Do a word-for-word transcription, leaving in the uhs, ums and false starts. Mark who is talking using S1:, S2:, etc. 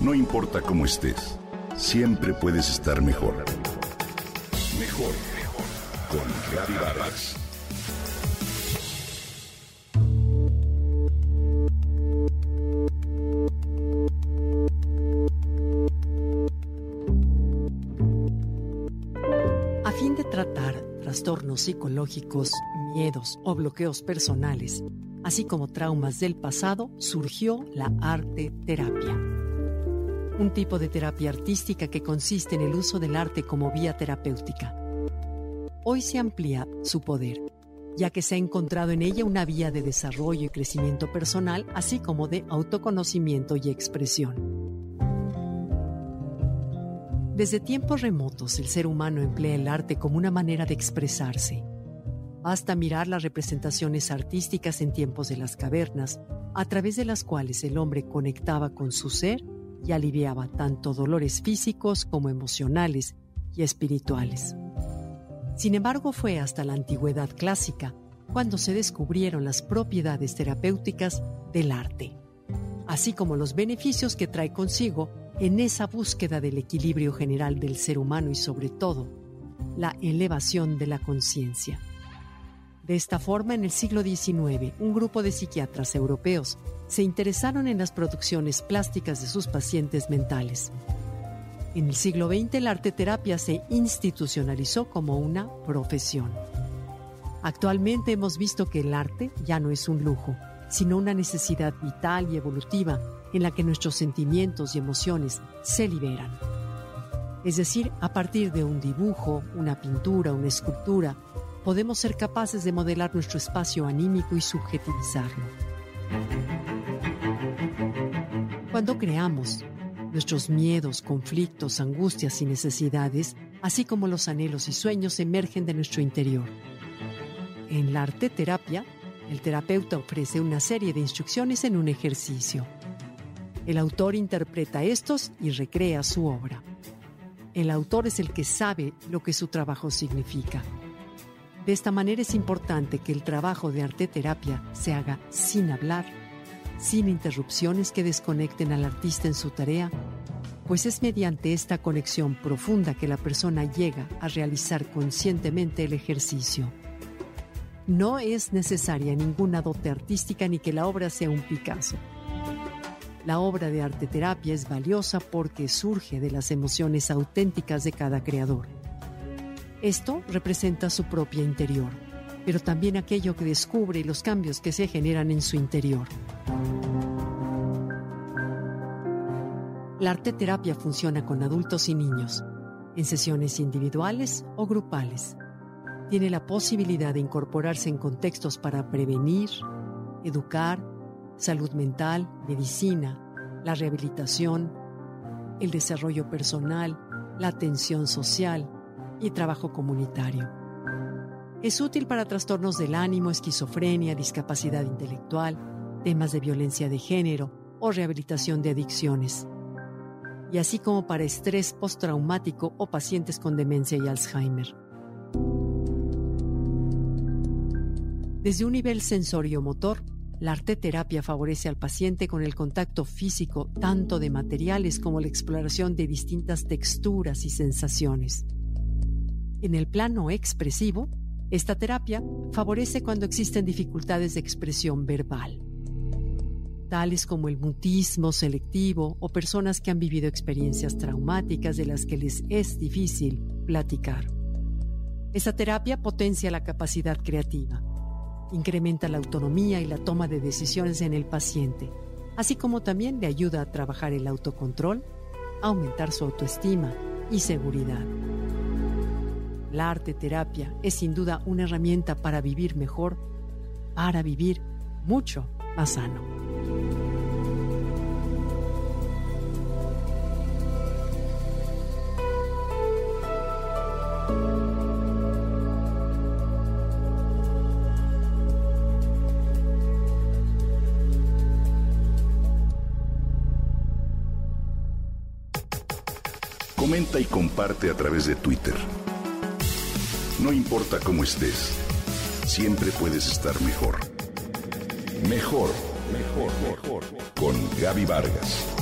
S1: No importa cómo estés, siempre puedes estar mejor. Mejor, mejor. Con Gaby Vargas.
S2: A fin de tratar trastornos psicológicos, miedos o bloqueos personales, así como traumas del pasado, surgió la arte terapia. Un tipo de terapia artística que consiste en el uso del arte como vía terapéutica. Hoy se amplía su poder, ya que se ha encontrado en ella una vía de desarrollo y crecimiento personal, así como de autoconocimiento y expresión. Desde tiempos remotos, el ser humano emplea el arte como una manera de expresarse. Basta mirar las representaciones artísticas en tiempos de las cavernas, a través de las cuales el hombre conectaba con su ser y aliviaba tanto dolores físicos como emocionales y espirituales. Sin embargo, fue hasta la antigüedad clásica cuando se descubrieron las propiedades terapéuticas del arte, así como los beneficios que trae consigo en esa búsqueda del equilibrio general del ser humano y, sobre todo, la elevación de la conciencia. De esta forma, en el siglo diecinueve, un grupo de psiquiatras europeos se interesaron en las producciones plásticas de sus pacientes mentales. En el siglo veinte, la arteterapia se institucionalizó como una profesión. Actualmente hemos visto que el arte ya no es un lujo, sino una necesidad vital y evolutiva en la que nuestros sentimientos y emociones se liberan. Es decir, a partir de un dibujo, una pintura, una escultura, podemos ser capaces de modelar nuestro espacio anímico y subjetivizarlo. Cuando creamos, nuestros miedos, conflictos, angustias y necesidades, así como los anhelos y sueños, emergen de nuestro interior. En la arteterapia, el terapeuta ofrece una serie de instrucciones en un ejercicio. El autor interpreta estos y recrea su obra. El autor es el que sabe lo que su trabajo significa. De esta manera es importante que el trabajo de arteterapia se haga sin hablar, sin interrupciones que desconecten al artista en su tarea, pues es mediante esta conexión profunda que la persona llega a realizar conscientemente el ejercicio. No es necesaria ninguna dote artística ni que la obra sea un Picasso. La obra de arteterapia es valiosa porque surge de las emociones auténticas de cada creador. Esto representa su propio interior, pero también aquello que descubre y los cambios que se generan en su interior. La arteterapia funciona con adultos y niños, en sesiones individuales o grupales. Tiene la posibilidad de incorporarse en contextos para prevenir, educar, salud mental, medicina, la rehabilitación, el desarrollo personal, la atención social y trabajo comunitario. Es útil para trastornos del ánimo, esquizofrenia, discapacidad intelectual, temas de violencia de género o rehabilitación de adicciones, y así como para estrés postraumático o pacientes con demencia y Alzheimer. Desde un nivel sensorio-motor, la arteterapia favorece al paciente con el contacto físico tanto de materiales como la exploración de distintas texturas y sensaciones. En el plano expresivo, esta terapia favorece cuando existen dificultades de expresión verbal, tales como el mutismo selectivo o personas que han vivido experiencias traumáticas de las que les es difícil platicar. Esta terapia potencia la capacidad creativa, incrementa la autonomía y la toma de decisiones en el paciente, así como también le ayuda a trabajar el autocontrol, aumentar su autoestima y seguridad. La arteterapia es sin duda una herramienta para vivir mejor, para vivir mucho más sano.
S1: Comenta y comparte a través de Twitter. No importa cómo estés, siempre puedes estar mejor. Mejor, mejor, mejor. Con Gaby Vargas.